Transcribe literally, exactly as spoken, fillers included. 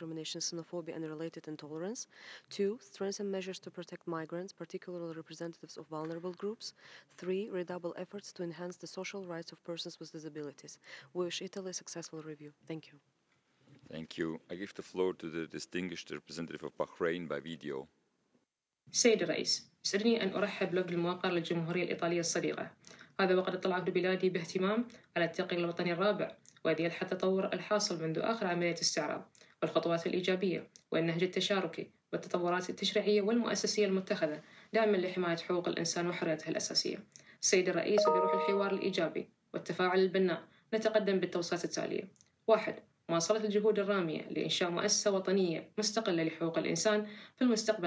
discrimination, xenophobia, and related intolerance. Two, strengthen measures to protect migrants, particularly representatives of vulnerable groups. Three, redouble efforts to enhance the social rights of persons with disabilities. We wish Italy a successful review. Thank you. Thank you. I give the floor to the distinguished representative of Bahrain by video. سيد الرئيس، يسعدني أن أرحب لك بالموقر للجمهورية الإيطالية الصديقة. هذا وقد اطلع أهل بلادي باهتمام على التحقيق الوطني الرابع، وإذ يلحظ التطور الحاصل منذ آخر عملية استعراض، والخطوات الإيجابية والنهج التشاركي والتطورات التشريعية والمؤسسية المتخذة دعما لحماية حقوق الإنسان وحرياته الأساسية. السيد الرئيس، وبروح الحوار الإيجابي والتفاعل البناء نتقدم بالتوصيات التالية. واحد، مواصلة الجهود الرامية لإنشاء مؤسسة وطنية مستقلة لحقوق الإنسان في المستقبل